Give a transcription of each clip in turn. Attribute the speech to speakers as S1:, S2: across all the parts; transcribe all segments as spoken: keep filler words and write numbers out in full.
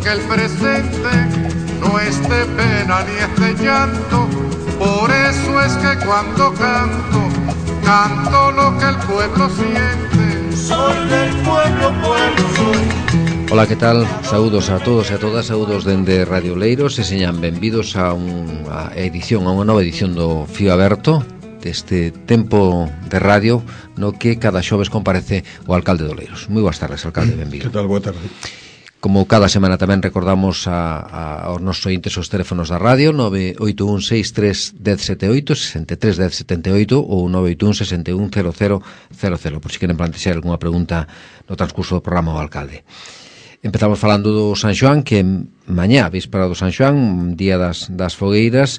S1: que el presente no es de pena ni es de llanto. Por eso es que cuando canto, canto lo que el pueblo siente. Soy del pueblo, pueblo soy.
S2: Ola, que tal? Saúdos a todos e a todas, saúdos dende Radio Leiros e señan benvidos a unha edición, a unha nova edición do Fío Aberto, deste tempo de radio no que cada xoves comparece o alcalde do Leiros. Moi boas tardes, alcalde, benvido.
S3: Que tal? Boa tarde.
S2: Como cada semana tamén recordamos a, a, aos nosos ointes os teléfonos da radio nove oito un seis tres un zero sete oito, sesenta e tres dez setenta e oito ou nove oito un sesenta e un cero cero cero cero, por si queren plantexar algunha pregunta no transcurso do programa ao alcalde. Empezamos falando do San Xoán, que mañá, víspera do San Xoán, día das, das fogueiras,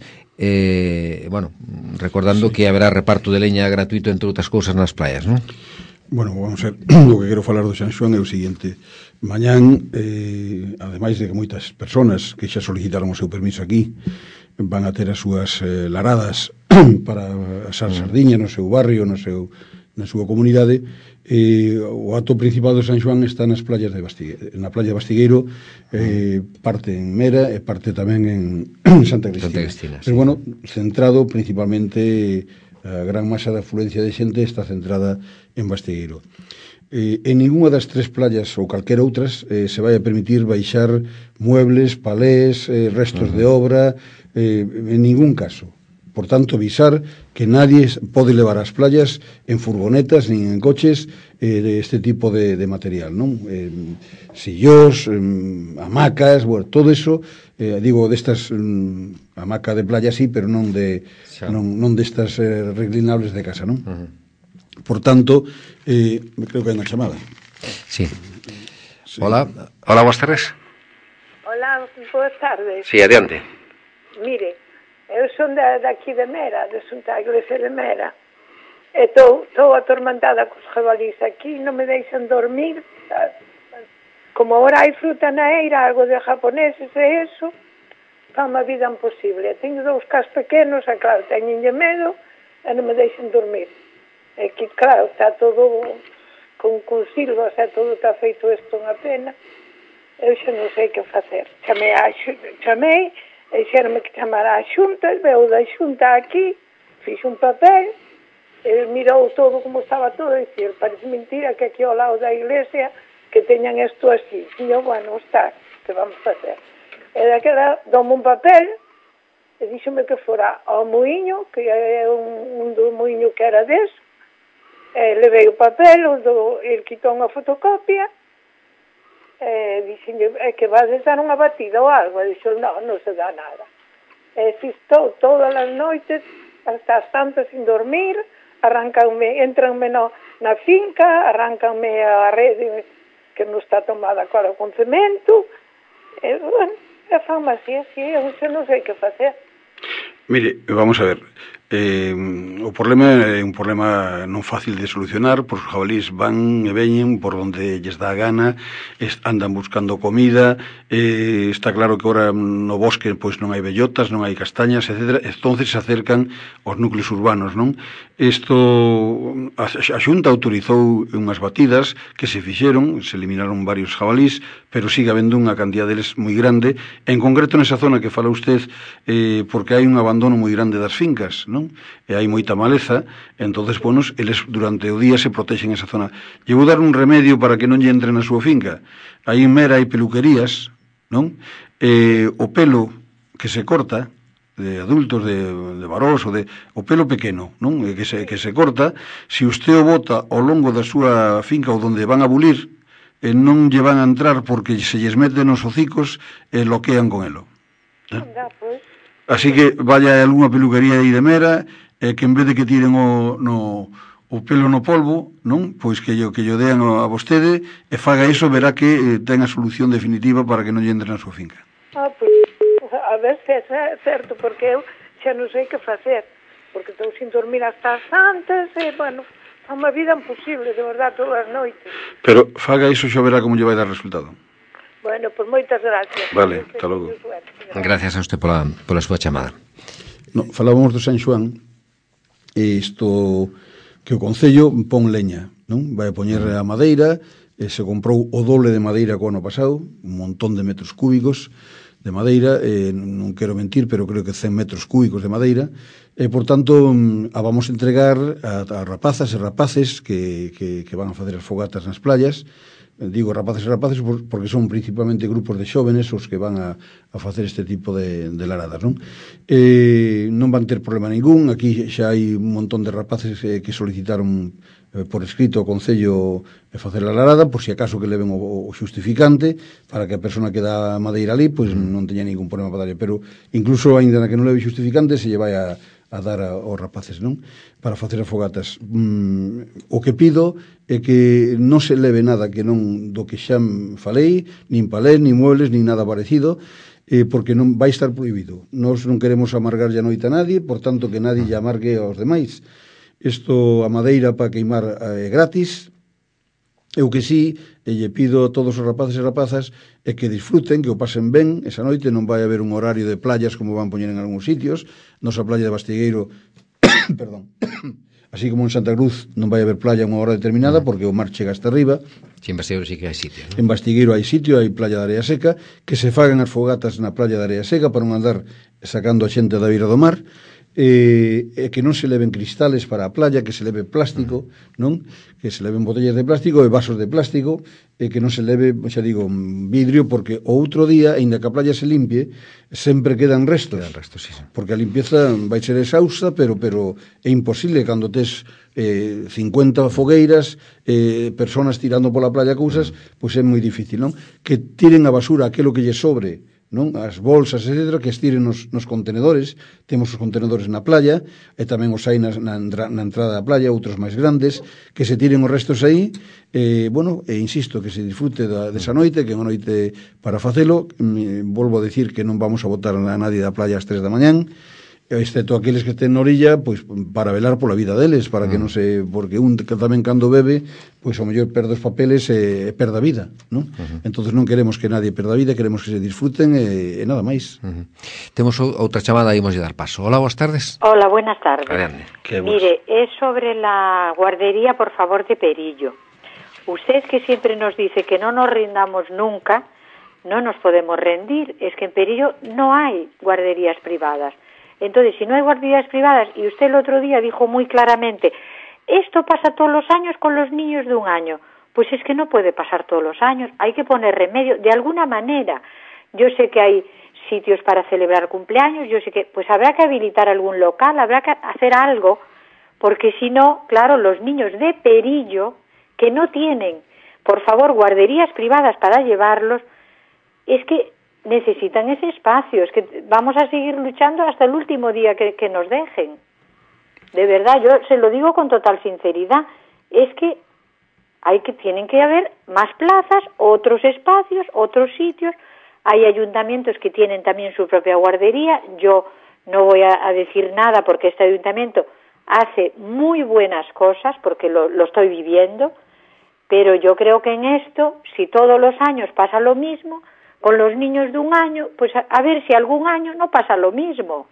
S2: eh, bueno, recordando sí. que haberá reparto de leña gratuito, entre outras cousas, nas playas, non?
S3: Bueno, vamos a ver, o que quero falar do San Xoán é o seguinte. Mañán, eh, ademais de que moitas persoas que xa solicitaron o seu permiso aquí van a ter as súas eh, laradas para asar sardiña no seu barrio, no seu, na súa comunidade, eh, o acto principal do San Xoán está nas playas de Bastigueiro, na playa de Bastigueiro, eh, parte en Mera e parte tamén en Santa Cristina.
S2: Santa Cristina, sí.
S3: Pero bueno, centrado principalmente, a gran masa de afluencia de xente está centrada en Bastigueiro. Eh, en ninguna das tres playas ou calquera outras eh, se vai a permitir baixar muebles, palés, eh, restos uh-huh. de obra, eh, en ningún caso. Por tanto, avisar que nadie pode levar ás playas en furgonetas nin en coches eh, este tipo de, de material, non? Eh, sillós, eh, hamacas, bueno, todo eso, eh, digo, destas um, hamaca de playa sí, pero non de xa. non, non destas eh, reclinables de casa, non? Uh-huh. Por tanto, eh, creo que hai unha chamada.
S2: Sí. sí. Hola, hola, boas tardes.
S4: Hola, boas tardes.
S2: Sí, adiante.
S4: Mire, eu son de, de aquí de Mera, de Santa Iglesia de Mera, e estou atormentada cos jabalís aquí, non me deixan dormir. Como ahora hai fruta na eira, algo de japoneses e eso, fa unha vida imposible. Teño dous cas pequenos, e claro, teñenlle medo e non me deixan dormir. E que, claro, está todo con, con silvas, e todo está feito isto unha pena. Eu xa non sei que facer. Chamei, a, chamei e xerme que chamara a xunta, veu da xunta aquí, fixo un papel, e mirou todo como estaba todo, e dicir, parece mentira que aquí ao lado da iglesia que teñan isto así. E eu, bueno, está, que vamos facer? E daquela, dome un papel, e díxome que fora ao muiño, que é un, un do muiño que era deso, e levei o papel, o do, ele quitou unha fotocopia, e dixenlle, é que vades dar unha batida ou algo, e dixo, non, non se dá nada. E si estou todas as noites, hasta as tantas sin dormir, arrancanme, entranme no, na finca, arrancanme a rede que non está tomada agora con cemento, e, bueno, e fanme así, así, eu non sei que facer.
S3: Mire, vamos a ver, eh, o problema é un problema non fácil de solucionar, porque os jabalís van e veñen por onde lles dá a gana, andan buscando comida, eh, está claro que ora no bosque pois non hai bellotas, non hai castañas, etcétera, entonces se acercan aos núcleos urbanos, non? Isto, a, a Xunta autorizou unhas batidas que se fixeron, se eliminaron varios jabalís, pero sigue habendo unha cantidad deles moi grande, en concreto nesa zona que fala usted, eh, porque hai un abandono moi grande das fincas, non? E hai moita maleza, entonces, bueno, eles durante o día se protexen esa zona. Lle vou dar un remedio para que non lle entre na súa finca. Aí en Mera hai peluquerías, non? E o pelo que se corta, de adultos, de, de varóns, o, de, o pelo pequeno, non? E que se, que se corta, se usted o bota ao longo da súa finca ou donde van a bulir, e non lle van a entrar porque se lles meten nos hocicos e loquean con elo. Eh? Así que vaya a algunha peluquería aí de Mera, e que en vez de que tiren o, no, o pelo no polvo, non? Pois que yo, que yo dean a vostede e faga iso, verá que eh, ten a solución definitiva para que non lle entre na súa finca.
S4: Ah, pois, a ver se é certo, porque eu xa non sei que facer, porque estou sin dormir hasta as santas, e, bueno, é unha vida imposible, de verdad, todas as noites.
S3: Pero faga iso, xa verá como lle vai dar resultado.
S4: Bueno, pues moitas gracias.
S3: Vale, hasta logo.
S2: Gracias a usted pola, pola súa chamada.
S3: No, falábamos do San Xoán, e isto que o Concello pon leña, non? Vai a poñer a madeira, eh, se comprou o doble de madeira co ano pasado, un montón de metros cúbicos de madeira, eh, non quero mentir, pero creo que cen metros cúbicos de madeira, e, por tanto, a vamos entregar a, a rapazas e rapaces que, que, que van a facer as fogatas nas playas. Digo rapaces e rapaces porque son principalmente grupos de xóvenes os que van a, a facer este tipo de, de laradas, non? Eh, non van ter problema ningún. Aquí xa hai un montón de rapaces eh, que solicitaron por escrito ao Concello e facer a larada, por si acaso que leven o, o xustificante para que a persona que dá madeira ali pois non teña ningún problema para darlle, pero incluso aínda que non leve xustificante se lle vai a, a dar a, aos rapaces, non? Para facer as fogatas. Mm, o que pido é que non se leve nada que non do que xa falei, nin palés, nin muebles, nin nada parecido, eh, porque non vai estar prohibido. Nós non queremos amargar a noite a nadie, por tanto que nadie lle amargue aos demais. Isto, a madeira para queimar é gratis. Eu que sí, e lle pido a todos os rapaces e rapazas é que disfruten, que o pasen ben esa noite. Non vai haber un horario de playas como van poñer en algúns sitios. Nosa playa de Bastigueiro perdón, así como en Santa Cruz non vai haber playa a unha hora determinada porque o mar chega hasta arriba.
S2: Si, en Bastigueiro sí que hai sitio, ¿no?
S3: En Bastigueiro hai sitio, hai playa de area seca, que se fagan as fogatas na playa de area seca para non andar sacando a xente da beira do mar. E, e que non se leven cristales para a playa, que se leve plástico, non? Que se leven botellas de plástico e vasos de plástico, e que non se leve, xa digo, vidrio, porque o outro día, aínda que a playa se limpie, sempre quedan restos.
S2: Quedan restos, sí, sí.
S3: Porque a limpieza vai ser exhausta, pero pero é imposible cando tes eh, cincuenta fogueiras, eh, personas tirando pola playa cousas, mm. pois é moi difícil, non? Que tiren a basura aquilo que lle sobre, non? As bolsas, etcétera, que estiren nos, nos contenedores. Temos os contenedores na playa e tamén os hai na, na, na entrada da playa, outros máis grandes, que se tiren os restos aí. E, bueno, e insisto, que se disfrute da, desa noite, que é unha noite para facelo. Me, volvo a decir que non vamos a botar a nadie da playa ás tres da mañán, excepto aqueles que estén na orilla, pois para velar pola vida deles, para que non se, porque un tamén cando bebe, pois ao mellor perde os papeles e perda a vida, non? Uh-huh. Entonces non queremos que nadie perda a vida, queremos que se disfruten e, e nada máis.
S2: Uh-huh. Temos outra chamada, ímos de dar paso. Hola, boas tardes.
S5: Hola, buenas tardes.
S2: Qué
S5: Mire, es sobre la guardería, por favor, de Perillo. Usted que siempre nos dice que no nos rindamos nunca, no nos podemos rendir. Es que en Perillo no hay guarderías privadas. Entonces, si no hay guarderías privadas, y usted el otro día dijo muy claramente, esto pasa todos los años con los niños de un año, pues es que no puede pasar todos los años, hay que poner remedio de alguna manera. Yo sé que hay sitios para celebrar cumpleaños, yo sé que, pues habrá que habilitar algún local, habrá que hacer algo, porque si no, claro, los niños de Perillo, que no tienen, por favor, guarderías privadas para llevarlos, es que necesitan ese espacio, es que vamos a seguir luchando hasta el último día que, que nos dejen. De verdad, yo se lo digo con total sinceridad, es que hay que tienen que haber más plazas, otros espacios, otros sitios. Hay ayuntamientos que tienen también su propia guardería. Yo no voy a, a decir nada porque este ayuntamiento hace muy buenas cosas, porque lo, lo estoy viviendo, pero yo creo que en esto, si todos los años pasa lo mismo, con los niños de un año, pues a, a ver si algún año no pasa lo mismo.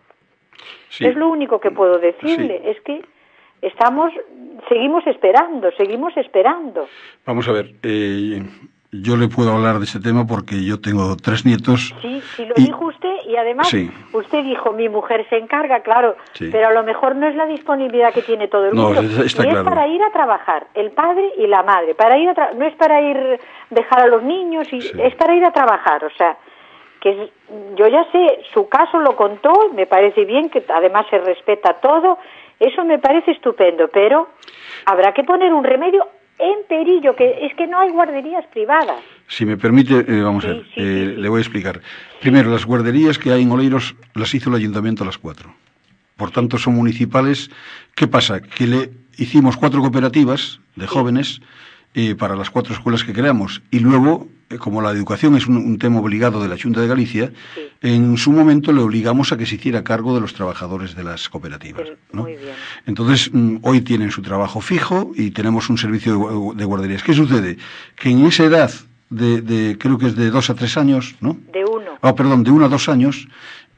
S5: Sí. Es lo único que puedo decirle, sí. Es que estamos, seguimos esperando, seguimos esperando.
S3: Vamos a ver, eh, yo le puedo hablar de ese tema porque yo tengo tres nietos.
S5: Sí, sí, lo
S3: y...
S5: dijo usted y además
S3: sí.
S5: Usted dijo, mi mujer se encarga, claro,
S3: sí.
S5: Pero a lo mejor no es la disponibilidad que tiene todo el
S3: no,
S5: mundo.
S3: Está, está
S5: y
S3: claro.
S5: Es para ir a trabajar, el padre y la madre, para ir a tra- no es para ir dejar a los niños, y sí. Es para ir a trabajar, o sea, que es, yo ya sé, su caso lo contó, me parece bien, que además se respeta todo, eso me parece estupendo, pero habrá que poner un remedio en Perillo, que es que no hay guarderías privadas.
S3: Si me permite, eh, vamos
S5: sí,
S3: a ver,
S5: sí,
S3: eh,
S5: sí, sí.
S3: le voy a explicar. Primero, las guarderías que hay en Oleiros las hizo el ayuntamiento a las cuatro. Por tanto, son municipales. ¿Qué pasa? Que le hicimos cuatro cooperativas de sí. jóvenes eh, para las cuatro escuelas que creamos. Y luego, eh, como la educación es un, un tema obligado de la Xunta de Galicia, sí. en su momento le obligamos a que se hiciera cargo de los trabajadores de las cooperativas, ¿no?
S5: Muy bien.
S3: Entonces, mm, hoy tienen su trabajo fijo y tenemos un servicio de, de guarderías. ¿Qué sucede? Que en esa edad de, de creo que es de dos a tres años, ¿no?
S5: De uno.
S3: Ah, perdón, de uno a dos años,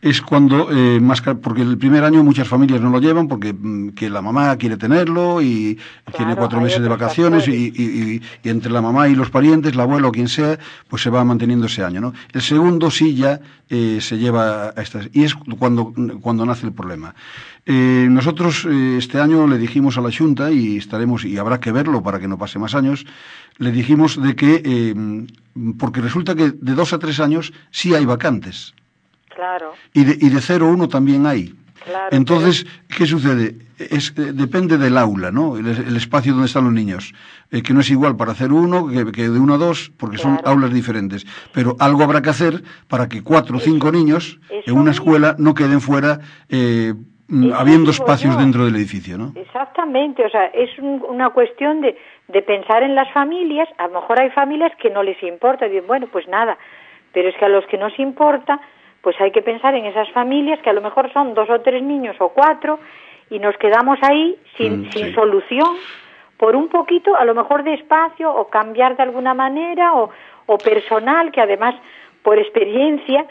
S3: es cuando, eh, más porque el primer año muchas familias no lo llevan porque que la mamá quiere tenerlo y claro, tiene cuatro meses de vacaciones y, y, y, y entre la mamá y los parientes, la abuela o quien sea, pues se va manteniendo ese año, ¿no? El segundo sí ya eh, se lleva a estas, y es cuando, cuando nace el problema. Eh, nosotros eh, este año le dijimos a la Xunta, y estaremos, y habrá que verlo para que no pase más años, le dijimos de que, eh, porque resulta que de dos a tres años sí hay vacantes.
S5: Claro.
S3: Y de, y de cero a uno también hay.
S5: Claro,
S3: Entonces,
S5: pero...
S3: ¿qué sucede? Es, eh, depende del aula, ¿no? El, el espacio donde están los niños. Eh, que no es igual para cero a uno que, que de uno a dos, porque claro. son aulas diferentes. Pero algo habrá que hacer para que cuatro o cinco niños en una escuela no queden fuera, eh, habiendo espacios yo. dentro del edificio, ¿no?
S5: Exactamente, o sea, es un, una cuestión de, de pensar en las familias. A lo mejor hay familias que no les importa, dicen, bueno, pues nada, pero es que a los que nos importa, pues hay que pensar en esas familias que a lo mejor son dos o tres niños o cuatro y nos quedamos ahí sin, mm, sin sí. solución por un poquito, a lo mejor de espacio o cambiar de alguna manera o, o personal, que además por experiencia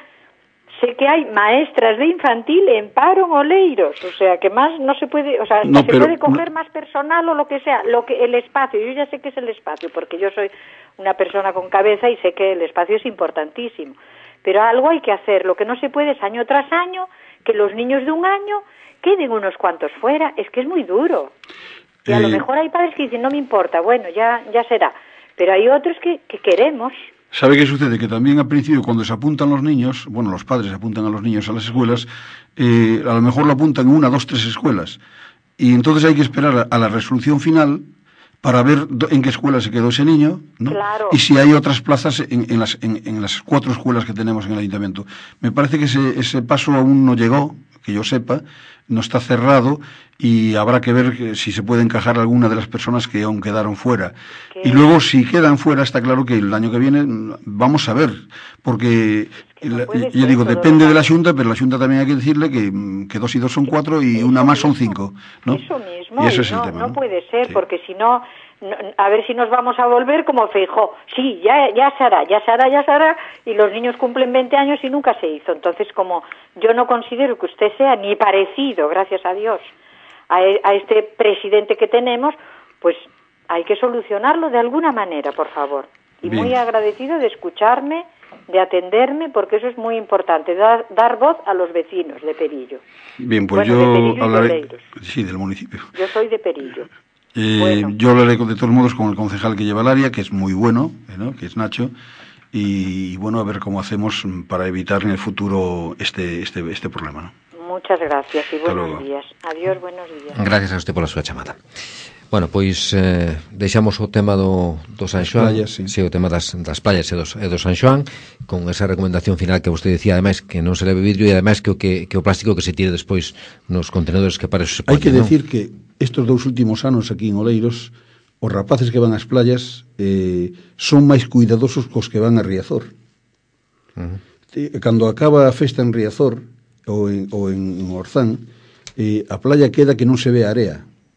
S5: sé que hay maestras de infantil en paro en Oleiros, o sea que más no se puede, o sea, no, se pero, puede coger no. más personal o lo que sea, lo que el espacio, yo ya sé que es el espacio porque yo soy una persona con cabeza y sé que el espacio es importantísimo. Pero algo hay que hacer. Lo que no se puede es año tras año que los niños de un año queden unos cuantos fuera. Es que es muy duro. Y a eh... lo mejor hay padres que dicen, no me importa, bueno, ya ya será. Pero hay otros que, que queremos.
S3: ¿Sabe qué sucede? Que también al principio cuando se apuntan los niños, bueno, los padres apuntan a los niños a las escuelas, eh, a lo mejor lo apuntan en una, dos, tres escuelas. Y entonces hay que esperar a la resolución final para ver en qué escuela se quedó ese niño, ¿no?
S5: Claro.
S3: Y si hay otras plazas en, en, las, en, en las cuatro escuelas que tenemos en el ayuntamiento. Me parece que ese, ese paso aún no llegó, que yo sepa, no está cerrado y habrá que ver que, si se puede encajar alguna de las personas que aún quedaron fuera. ¿Qué? Y luego, si quedan fuera, está claro que el año que viene vamos a ver, porque... No la, yo digo, depende de la Xunta, pero la Xunta también hay que decirle que, que dos y dos son cuatro y eso una más mismo, son cinco, ¿no?
S5: Eso mismo,
S3: y eso
S5: y
S3: es
S5: no,
S3: el tema,
S5: no,
S3: ¿no?
S5: puede ser,
S3: sí.
S5: porque si no, no, a ver si nos vamos a volver como Feijóo. Sí, ya, ya se hará, ya se hará, ya se hará, y los niños cumplen veinte años y nunca se hizo. Entonces, como yo no considero que usted sea ni parecido, gracias a Dios, a, a este presidente que tenemos, pues hay que solucionarlo de alguna manera, por favor. Y Bien. muy agradecido de escucharme, de atenderme, porque eso es muy importante, dar, dar voz a los vecinos de Perillo.
S3: Bien, pues
S5: bueno,
S3: yo hablaré... Sí, del municipio.
S5: Yo soy de Perillo.
S3: Eh, bueno. Yo hablaré de todos modos con el concejal que lleva el área, que es muy bueno, ¿no? Que es Nacho, y, y bueno, a ver cómo hacemos para evitar en el futuro este este este problema, ¿no?
S5: Muchas gracias y buenos días. Adiós, buenos días.
S2: Gracias a usted pola súa chamada. Bueno, pois eh, deixamos o tema do, do San Xoán,
S3: playas, sí.
S2: sí, o tema das, das playas e, dos, e do San Xoán, con esa recomendación final que vostede decía, ademais, que non se leve vidrio e ademais que o, que, que o plástico que se tire despois nos contenedores que para eso se pone.
S3: Hai que
S2: ¿no?
S3: decir que estes dous últimos anos aquí en Oleiros, os rapaces que van ás playas eh, son máis cuidadosos cos que van a Riazor. Uh-huh. Cando acaba a festa en Riazor ou en, ou en Orzán, eh, a playa queda que non se ve a area.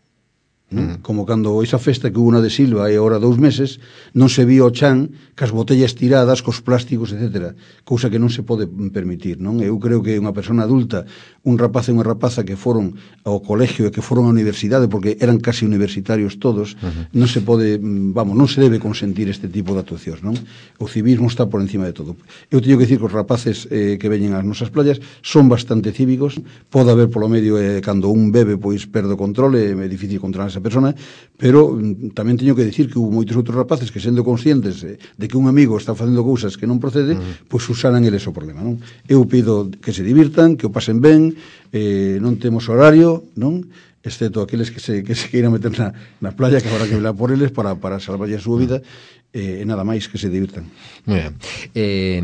S3: ¿no? Mm. Como cando esa festa que hubo na de Silva hai agora dous meses, non se vio o chan cas botellas tiradas, cos plásticos, etcétera, cousa que non se pode permitir, non? Eu creo que unha persona adulta, un rapaz e unha rapaza que foron ao colegio e que foron á universidade, porque eran casi universitarios todos, uh-huh. non se pode, vamos, non se debe consentir este tipo de actuacións, non? O civismo está por encima de todo. Eu teño que dicir que os rapaces eh, que veñen ás nosas playas son bastante cívicos, pode haber polo medio eh, cando un bebe, pois perde o controle, é difícil controlar esa persona, pero mm, tamén teño que dicir que hubo moitos outros rapaces que sendo conscientes eh, de que un amigo está facendo cousas que non procede, uh-huh. pois usaran eles o problema, non? Eu pido que se divirtan, que o pasen ben, eh, non temos horario, non? Excepto aqueles que se, que se queiran meter na, na playa, que habrá que velar por eles para, para salvar a súa vida, e eh, nada máis que se divirtan.
S2: Moi ben. Eh,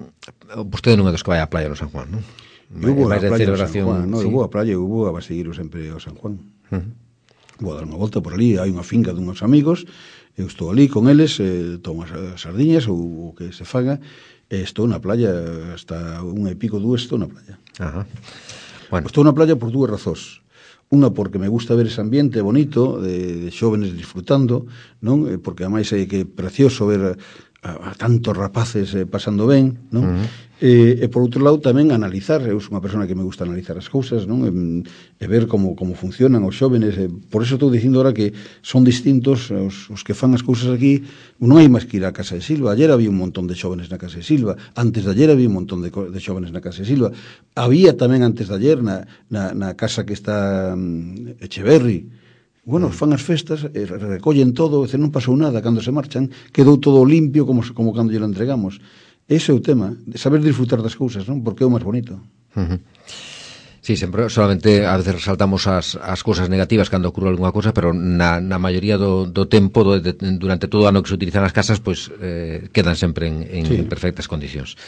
S2: vostede non é dos que vai á playa no San Juan, non?
S3: Eu vou á playa no San Juan, non? Eu vou á playa, eu vou a seguir sempre ao San Juan. Uh-huh. Vou a dar unha volta por ali, hai unha finca de uns amigos, eu estou ali con eles, eh, tomo as sardiñas ou o que se faga, e estou na playa hasta unha e pico, dúas, estou na playa.
S2: Ajá. Bueno.
S3: Estou na playa por dúas razóns. Unha, porque me gusta ver ese ambiente bonito, de, de xóvenes disfrutando, non? Porque ademais é que é precioso ver a, a tantos rapaces eh, pasando ben, non?
S2: Uh-huh.
S3: E, e por outro lado tamén analizar, eu sou unha persona que me gusta analizar as cousas, non? E, e ver como, como funcionan os xóvenes, e por eso estou dicindo ahora que son distintos os, os que fan as cousas aquí. Non hai máis que ir á Casa de Silva. Ayer había un montón de xóvenes na Casa de Silva, antes de ayer había un montón de, de xóvenes na Casa de Silva, había tamén antes de ayer na, na, na casa que está um, Echeverri. Bueno, fan as festas, eh, recollen todo, e non pasou nada cando se marchan, quedou todo limpio como, como cando lle lo entregamos. Ese é o tema, de saber disfrutar das cousas, non? Porque é o máis bonito.
S2: Uh-huh. Sí, sempre, solamente a veces resaltamos as, as cousas negativas cando ocurre alguna cousa, pero na, na maioría do, do tempo, do, de, durante todo o ano que se utilizan as casas, pois eh, quedan sempre en, en sí. perfectas condicións.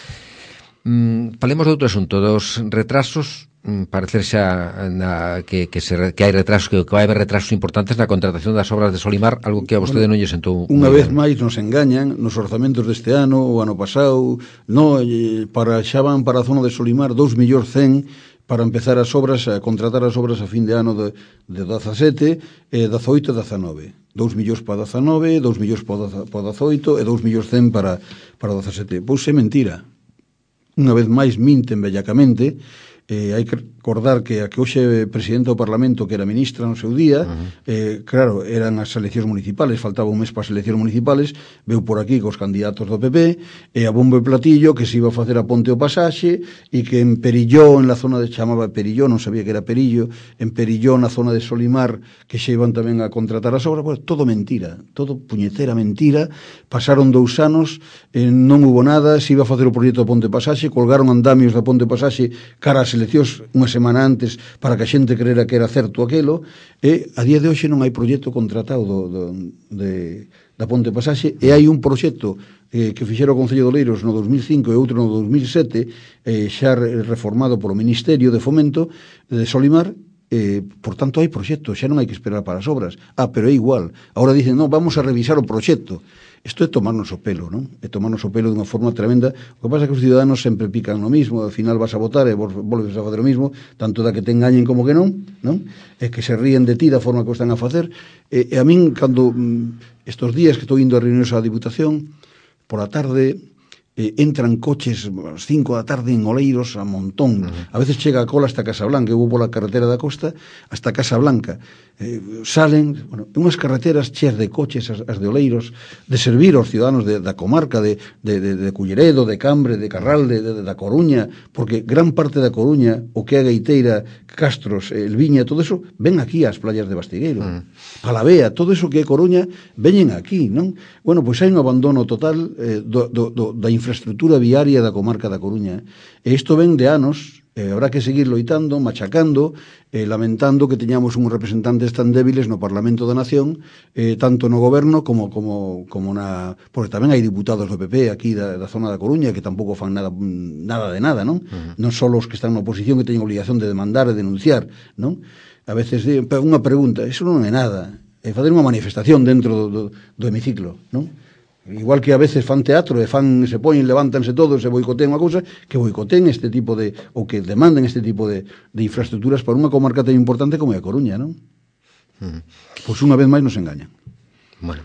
S2: Mm, falemos de outro asunto, dos retrasos. Parece xa na, que, que, se, que hai retrasos, que, que vai haber retrasos importantes na contratación das obras de Solimar, algo que a vostede bueno, non lle sentou.
S3: Unha vez máis nos engañan nos orzamentos deste ano, o ano pasado, no, para xa van para a zona de Solimar dous millóns cen para empezar as obras, a contratar as obras a fin de ano de, de dezasete, e dezaoito e dezanove. dous millóns para dezanove, dous millóns para dezaoito e dous millóns cen para, para dezasete. Pois é mentira. Unha vez máis minten bellacamente. Eh, hai que recordar que a que hoxe presidente do Parlamento, que era ministra no seu día, uh-huh. eh, claro, eran as eleccións municipales, faltaba un mes para as eleccións municipales, veu por aquí cos candidatos do P P, e a bombo e platillo que se iba a facer a ponte o pasaxe, e que en Perilló, en la zona de, chamaba Perilló, non sabía que era Perillo, en Perilló, na zona de Solimar, que xe iban tamén a contratar as obras, pues, todo mentira, todo puñetera mentira. Pasaron dous anos, eh, non hubo nada, se iba a facer o proxecto do ponte pasaxe, colgaron andamios da ponte pasaxe cara ás eleccións unha semana antes para que a xente creera que era certo aquelo, e a día de hoxe non hai proxecto contratado do, do, de, da ponte pasaxe, e hai un proxecto eh, que fixera o Concello de Oleiros no dos mil cinco e outro no dos mil sete, eh, xa reformado polo Ministerio de Fomento de Solimar. Eh, por tanto hai proxecto, xa non hai que esperar para as obras. Ah, pero é igual, agora dicen, non, vamos a revisar o proxecto. Isto é tomarnos o pelo, non? É tomarnos o pelo dunha forma tremenda. O que pasa é que os ciudadanos sempre pican no mismo, ao final vas a votar e volves a facer o mismo, tanto da que te engañen como que non, non? É que se ríen de ti da forma que o están a facer. E, e a min, cando estos días que estou indo a reunións á Diputación, por a tarde, eh, entran coches ás cinco da tarde en Oleiros a montón. Uh-huh. A veces chega a cola hasta Casablanca, eu vou pola carretera da costa hasta Casablanca. Eh, salen, bueno, unhas carreteras cheas de coches, as, as de Oleiros, de servir aos ciudadanos de, da comarca de, de, de, de Culleredo, de Cambre, de Carralde, de, de, da Coruña, porque gran parte da Coruña, o que é a Gaiteira, Castros, El Viña, todo eso, ven aquí ás playas de Bastigueiro. Uh-huh. Palavea, todo eso que é Coruña, veñen aquí, non? Bueno, pois hai un abandono total eh, do, do, do, da infraestructura viaria da comarca da Coruña. E isto ven de anos, eh, habrá que seguir loitando, machacando, eh, lamentando que teñamos uns representantes tan débiles no Parlamento da Nación, eh, tanto no goberno como, como, como na... Porque tamén hai diputados do P P aquí da, da zona da Coruña que tampouco fan nada, nada de nada, non? Uh-huh. Non só os que están na oposición que teñen obligación de demandar e denunciar, non? A veces, unha pregunta, eso non é nada, é fazer unha manifestación dentro do, do, do hemiciclo, non? Igual que a veces fan teatro e fan, se poñen, levántanse todos e boicotean unha cousa, que boicoteen este tipo de, ou que demanden este tipo de, de infraestructuras para unha comarca tan importante como é a Coruña, non? Uh-huh. Pois unha vez máis nos engañan.
S2: Bueno,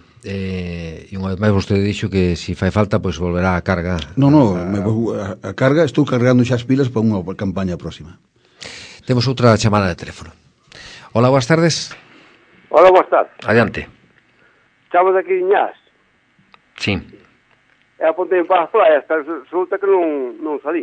S2: eh, e unha vez máis vostede dixo que se si fai falta, pois volverá a carga.
S3: Non, non, a, a, a carga, estou cargando xa as pilas para unha campaña próxima.
S2: Temos outra chamada de teléfono. Hola, boas tardes.
S6: Hola, boas tardes.
S2: Adiante.
S6: Chamo daqui de Ñás.
S2: Sí.
S6: E apontei para as playas, pero resulta que non, non salí.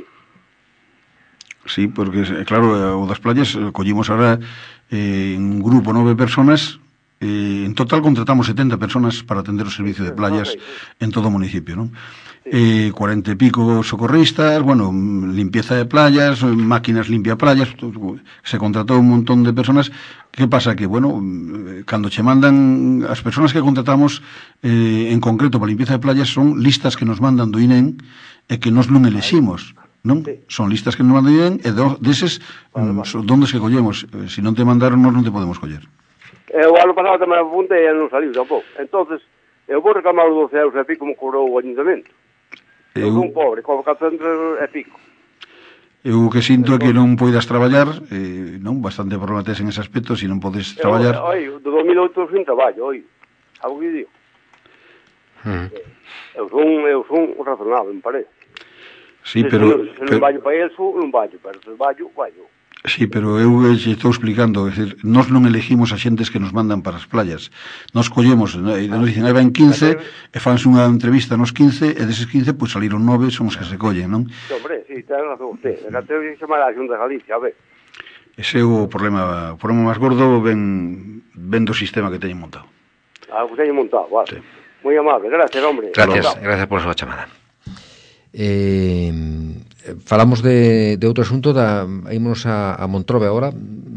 S3: Sí, porque, claro, o das playas collimos ahora eh, un grupo, nove personas, eh, en total contratamos setenta personas para atender o servicio de playas en todo o municipio, non? Sí. Eh, cuarenta e pico socorristas, bueno, limpieza de playas, máquinas limpia playas, se contratou un montón de personas. Que pasa? Que, bueno, cando che mandan as personas que contratamos eh, en concreto para limpieza de playas son listas que nos mandan do I N E M e que nos non eleximos, non? Sí. Son listas que nos mandan do I N E M e do, deses vale, vale. Son dondes que collemos. Eh, se non te mandaron, nós non te podemos coller.
S6: Eu ano pasado tamén apuntei e non saliu tampouco. Entonces, eu vou reclamar os doce euros e pico como cobrou o ayuntamiento. Eu son pobre, cobro catorce e pico.
S3: Eu que sinto é que non poidas traballar, eh, non, bastante problema tes en ese aspecto, se non podes traballar.
S6: Eu, oi, do dos mil oito sin traballo, oi, algo que digo.
S2: Uh -huh.
S6: Eu son, eu son razonable, me parece.
S3: Sí,
S6: se,
S3: pero...
S6: Se, se non vallo para eso, non vallo, pero se vallo, vallo.
S3: Sí, pero eu xe estou explicando, é dicir, nós non elegimos a xentes que nos mandan para as playas. Nós collemos, e nos dicen, aí van quince, e fanse unha entrevista nos quince, e deses quince, pois saliron nove, son os que se collen, non?
S6: Sí, hombre, sí, ten razón usted. E que tengo que chamar a Xunta de Galicia, a ver.
S3: Ese é o problema, o problema máis gordo ven, ven do sistema que teñen montado.
S6: Ah, que teñen montado, vale.
S3: Sí.
S6: Moi amable, gracias, hombre.
S2: Gracias, gracias por a súa chamada. Eh, falamos de, de outro asunto, da, ímonos a, a Montrobe agora,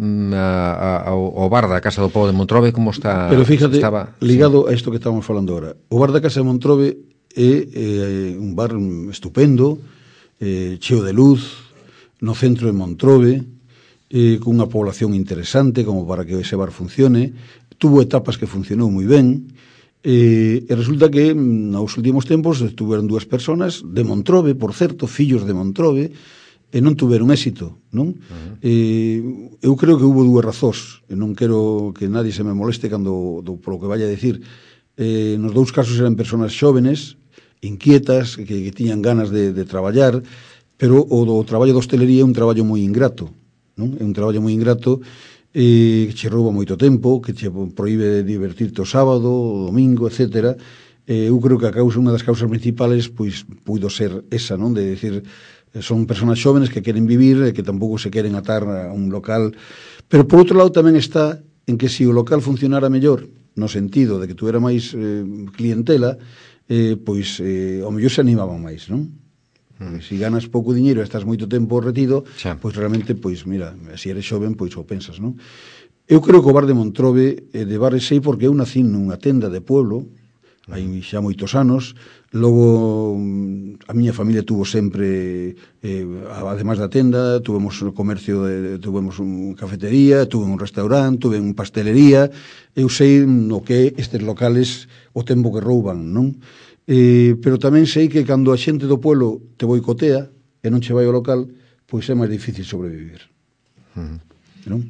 S2: a, a, ao bar da Casa do Pobo de Montrobe, como está?
S7: Pero fíjate,
S2: estaba,
S7: ligado
S2: sí.
S7: a isto que estamos falando agora, o bar da Casa de Montrobe é eh, un bar estupendo, eh, cheo de luz, no centro de Montrobe, eh, cunha población interesante como para que ese bar funcione. Tuvo etapas que funcionou moi ben, e, e resulta que nos últimos tempos estuveron dúas personas de Montrobe, por certo, fillos de Montrobe, e non tuveron éxito, non? Uh-huh. eh, eu creo que hubo dúas razóns, e non quero que nadie se me moleste cando do, polo que vaya a decir. Eh, nos dous casos eran personas xóvenes, inquietas, que, que tiñan ganas de, de traballar, pero o do traballo de hostelería é un traballo moi ingrato, non? É un traballo moi ingrato, eh, que che rouba moito tempo, que che proíbe divertirte o sábado, o domingo, etcétera. Eh, eu creo que a causa, unha das causas principales, pois, puido ser esa, non? De decir, son personas xóvenes que queren vivir e que tampouco se queren atar a un local. Pero, por outro lado, tamén está en que se o local funcionara mellor, no sentido de que tuviera máis eh, clientela, eh, pois, eh, ao mellor se animaban máis, non? Mm. Se si ganas pouco diñeiro e estás moito tempo retido, xa. Pois realmente, pois mira, se eres xoven, pois o pensas, non? Eu creo que o bar de Montrobe, eh, de bares sei, porque eu nací nunha tenda de pueblo, hai xa moitos anos. Logo a miña familia tuvo sempre, eh, además da tenda, tuvemos un comercio, de, tuvemos un cafetería, tuve un restaurante, tuve un pastelería. Eu sei no que estes locales o tempo que rouban, non? Eh, pero tamén sei que cando a xente do pueblo te boicotea e non che vai ao local, pois é máis difícil sobrevivir. Uh-huh. Non?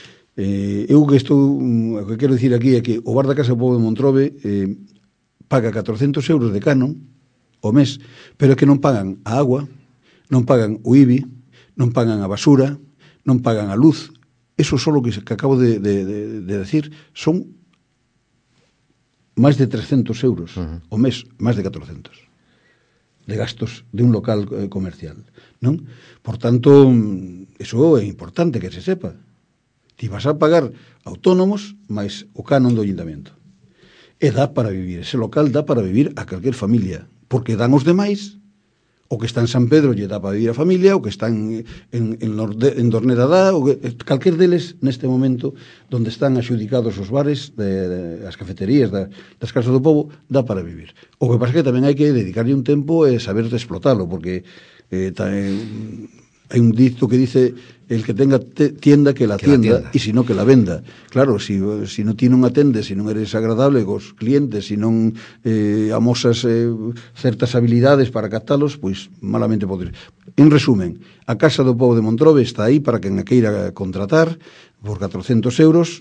S7: Eh, eu que estou, o que quero dicir aquí é que o bar da Casa do Pobo de Montrobe eh, paga catrocentos euros de canon ao mes, pero é que non pagan a agua, non pagan o I B I, non pagan a basura, non pagan a luz. Eso só o que, que acabo de, de, de, de decir son máis de trescentos euros uh-huh. ao mes, máis de catrocentos de gastos de un local eh, comercial, non? Por tanto, eso é importante que se sepa. Ti vas a pagar autónomos máis o canon do ayuntamiento. E dá para vivir, ese local dá para vivir a calquer familia, porque dan os demais. O que está en San Pedro lle dá para vivir a familia, o que está en, en, en, Norde, en Dorneda dá, o que, calquer deles neste momento donde están axudicados os bares, de, de, as cafeterías da, das Casas do Pobo, dá para vivir. O que pasa é que tamén hai que dedicarlle un tempo e saber de explotalo, porque eh, ta, eh, hai un dito que dice el que tenga te, tienda que la que tienda, e si no que la venda. Claro, si, si non ti non atendes, si non eres agradable cos clientes, si non eh, amosas eh, certas habilidades para captalos, pois malamente podes. En resumen, a Casa do Pobo de Montrobe está aí para quen a queira contratar por catrocentos euros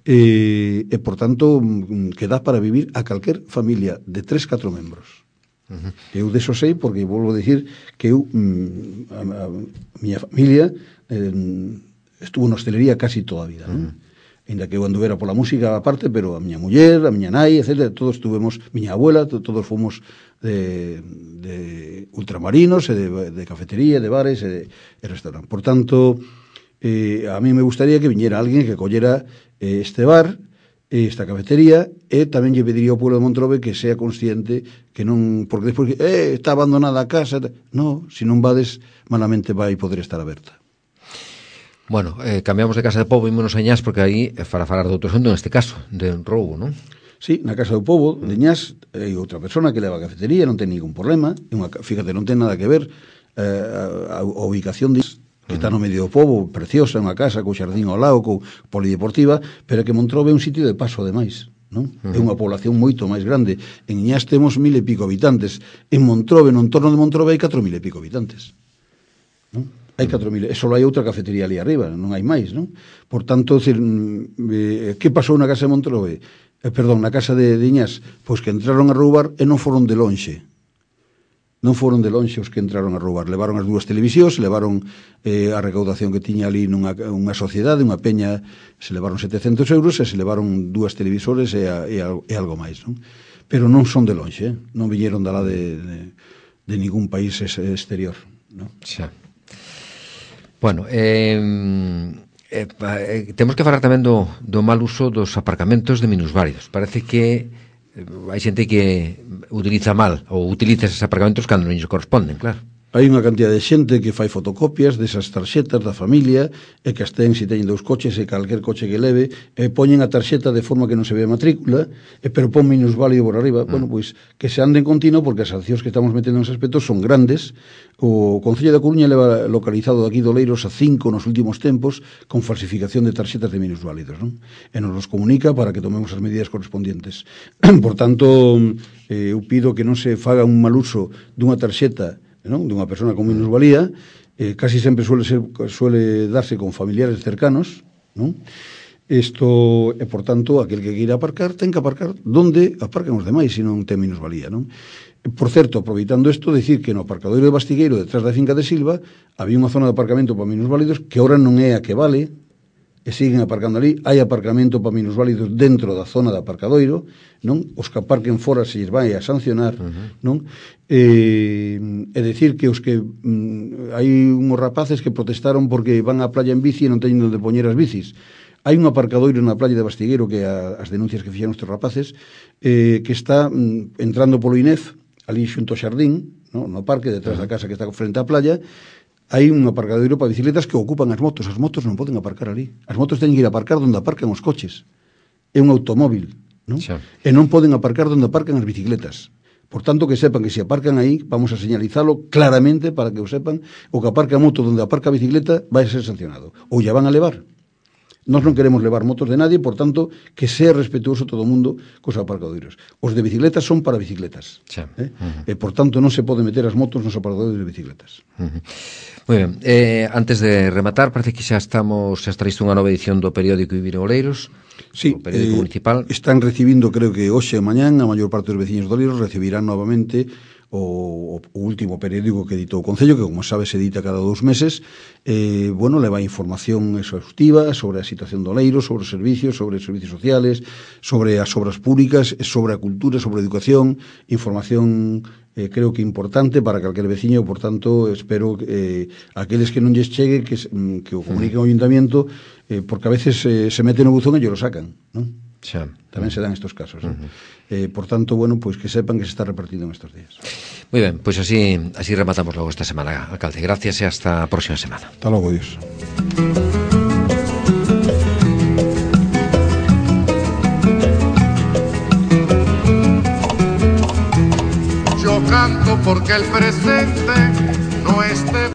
S7: eh, e, por tanto, que dá para vivir a calquer familia de tres, catro membros. Uh-huh. Eu deso sei porque volvo a dicir que eu mm, a, a, a miña familia eh, estuvo na hostelería casi toda a vida, non? Uh-huh. Ainda que eu anduvera pola música aparte, pero a miña muller, a miña nai, etcétera, todos tuvemos, miña abuela, todos fomos de, de ultramarinos, e de, de cafetería, de bares e de e restaurantes. Por tanto, eh, a mí me gustaría que viñera alguén que collera eh, este bar, esta cafetería, e tamén lle pediría ao pueblo de Montrobe que sea consciente que non, porque despois eh, está abandonada a casa, no, se non vades malamente vai poder estar aberta.
S2: Bueno, eh, cambiamos de Casa do Pobo e ímonos a Ñás, porque aí é para falar de outro asunto, neste caso, de un roubo, non?
S7: Sí, na Casa do Pobo de Ñás hai outra persona que leva a cafetería, non ten ningún problema, unha, fíjate, non ten nada que ver eh, a, a ubicación de que está no medio do pobo, preciosa, unha casa co xardín ao lado, co polideportiva, pero que Montrobe é un sitio de paso ademais, non? Uh-huh. É unha población moito máis grande. En Ñás temos mil e pico habitantes. En Montrobe, no entorno de Montrobe, hai catro mil e pico habitantes. Non? Hai catro mil, e só hai outra cafetería ali arriba, non hai máis, non? Por tanto, decir, eh, que pasou na Casa de Montrobe? eh, perdón, na casa de, de Iñás, pois que entraron a roubar e non foron de lonxe. Non foron de lonxe os que entraron a roubar. Levaron as dúas televisións, levaron eh, a recaudación que tiña ali nunha unha sociedade, unha peña, se levaron setecentos euros e se levaron dúas televisores e, a, e, a, e algo máis, non? Pero non son de lonxe, eh? Non viñeron de lá de, de, de ningún país exterior, non?
S2: Xa. Bueno, eh, eh, eh, temos que falar tamén do, do mal uso dos aparcamentos de minusválidos. Parece que hai xente que utiliza mal ou utiliza esos aparcamentos cando non lles corresponden, claro.
S7: Hai unha cantidad de xente que fai fotocopias desas tarxetas da familia e que as ten, se teñen dous coches e calquer coche que leve, e poñen a tarxeta de forma que non se ve a matrícula, e pero pon minusválido por arriba. Mm. Bueno, pois que se anden continuo, porque as sancións que estamos metendo nese aspecto son grandes. O Concello da Coruña leva localizado aquí doleiros a cinco nos últimos tempos con falsificación de tarxetas de minusválidos, non? E nos los comunica para que tomemos as medidas correspondientes. Por tanto, eh, eu pido que non se faga un mal uso dunha tarxeta, non? Dunha persona con minusvalía, eh, casi sempre suele ser suele darse con familiares cercanos, non? Isto, e por tanto, aquel que queira aparcar ten que aparcar donde aparcan os demais se non ten minusvalía, non? Por certo, aproveitando isto, decir que no aparcadoiro de Bastigueiro, detrás da finca de Silva, había unha zona de aparcamento para minusválidos que ahora non é a que vale, e siguen aparcando ali. Hai aparcamento para minusválidos dentro da zona de aparcadoiro, non? Os que aparquen fora se lles vai a sancionar, uh-huh. non? E, e decir que os que mm, hai unhos rapaces que protestaron porque van á playa en bici e non teñen onde poñer as bicis. Hai un aparcadoiro na playa de Bastigueiro, que a, as denuncias que fixeron estes rapaces, eh, que está mm, entrando polo Inef, ali xunto ao xardín, no, no parque, detrás da casa que está frente á playa, hai un aparcadoiro para bicicletas que ocupan as motos. As motos non poden aparcar ali. As motos teñen que ir a aparcar onde aparcan os coches. É un automóvil, non? Xa. E non poden aparcar onde aparcan as bicicletas. Por tanto, que sepan que se aparcan aí, vamos a señalizalo claramente para que o sepan, o que aparca a moto onde aparca a bicicleta vai a ser sancionado. Ou ya van a levar. Nós non queremos levar motos de nadie, por tanto, que sea respetuoso todo o mundo cos aparcadoiros. Os de bicicletas son para bicicletas.
S2: Xa.
S7: Eh?
S2: Uh-huh.
S7: E, por tanto, non se pode meter as motos nos aparcadoiros de bicicletas.
S2: Uh-huh. Moi ben. Eh, antes de rematar, parece que xa estamos, xa está listo unha nova edición do periódico Vivir en Oleiros.
S7: Sí,
S2: o periódico
S7: eh,
S2: municipal.
S7: Están recibindo, creo que hoxe e mañán, a maior parte dos veciños de Oleiros recibirán novamente o, o último periódico que editou o Concello, que, como sabes, se edita cada dous meses. Eh, bueno, leva información exhaustiva sobre a situación do Oleiro, sobre os servicios, sobre os servicios sociales, sobre as obras públicas, sobre a cultura, sobre a educación, información eh, creo que importante para calquer veciño. Por tanto, espero que eh, aqueles que non lles chegue que, que o comuniquen ao Ayuntamiento, eh, porque a veces eh, se mete no buzón e yo lo sacan, non?
S2: Xa.
S7: Tamén se dan estos casos, uh-huh. eh, por tanto, bueno, pois pues que sepan que se está repartindo en estos días.
S2: Moi ben, pois pues así así rematamos logo esta semana, alcalde. Gracias e hasta a próxima semana.
S7: Hasta logo, Dios.
S1: Yo canto porque el presente no esté